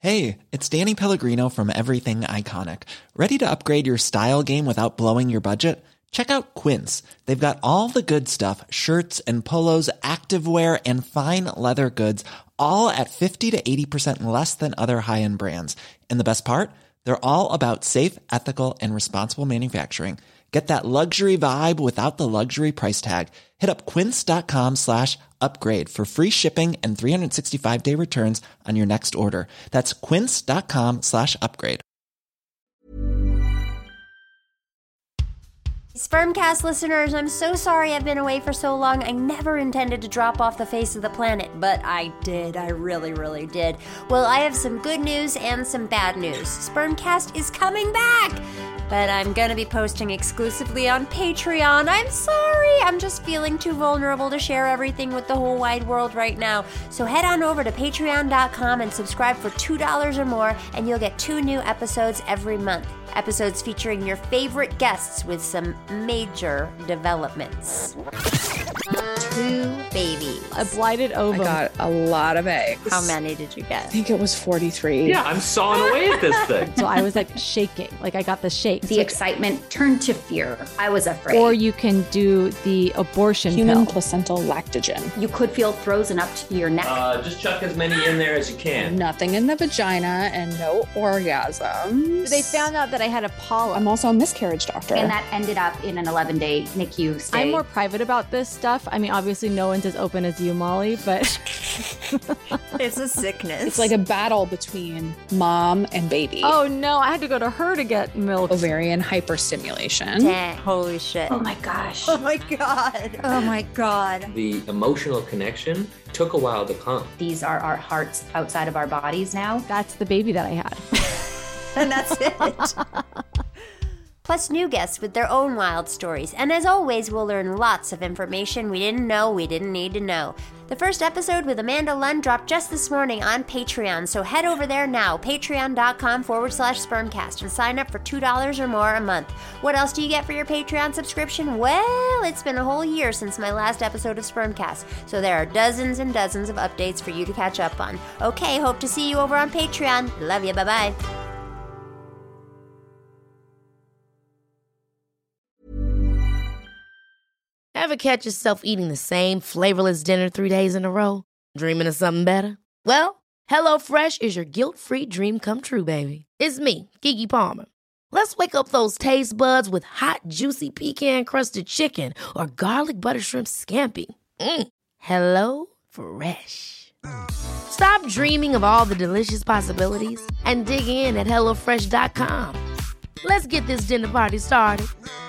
Hey, it's Danny Pellegrino from Everything Iconic. Ready to upgrade your style game without blowing your budget? Check out Quince. They've got all the good stuff, shirts and polos, activewear, and fine leather goods, all at 50 to 80% less than other high-end brands. And the best part? They're all about safe, ethical, and responsible manufacturing. Get that luxury vibe without the luxury price tag. Hit up quince.com/upgrade for free shipping and 365-day returns on your next order. That's quince.com/upgrade. Spermcast listeners, I'm so sorry I've been away for so long. I never intended to drop off the face of the planet, but I did. I really, really did. Well, I have some good news and some bad news. Spermcast is coming back! But I'm gonna be posting exclusively on Patreon. I'm sorry, I'm just feeling too vulnerable to share everything with the whole wide world right now. So head on over to patreon.com and subscribe for $2 or more, and you'll get 2 new episodes every month. Episodes featuring your favorite guests with some major developments. 2 babies. A blighted ovum. I got a lot of eggs. How many did you get? I think it was 43. Yeah, I'm sawing away at this thing. So I was like shaking, like I got the shakes. The excitement turned to fear. I was afraid. Or you can do the abortion Human pill. placental lactogen. You could feel frozen up to your neck. Just chuck as many in there as you can. Nothing in the vagina and no orgasms. They found out that I had a polyp. I'm also a miscarriage doctor. And that ended up in an 11-day NICU stay. I'm more private about this stuff. I mean, obviously no one's as open as you, Molly, but It's a sickness. It's like a battle between mom and baby. oh no, I had to go to her to get milk. Ovarian hyperstimulation. Dang, holy shit. Oh my gosh. Oh my god. Oh my god. The emotional connection took a while to come. These are our hearts outside of our bodies now. That's the baby that I had. And that's it. Plus new guests with their own wild stories. And as always, we'll learn lots of information we didn't know we didn't need to know. The first episode with Amanda Lund dropped just this morning on Patreon, so head over there now, patreon.com/spermcast, and sign up for $2 or more a month. What else do you get for your Patreon subscription? Well, it's been a whole year since my last episode of Spermcast, so there are dozens and dozens of updates for you to catch up on. Okay, hope to see you over on Patreon. Love you, bye-bye. Ever catch yourself eating the same flavorless dinner 3 days in a row? Dreaming of something better? Well, HelloFresh is your guilt-free dream come true, baby. It's me, Keke Palmer. Let's wake up those taste buds with hot, juicy pecan-crusted chicken or garlic butter shrimp scampi. Hello Fresh. Stop dreaming of all the delicious possibilities and dig in at HelloFresh.com. Let's get this dinner party started.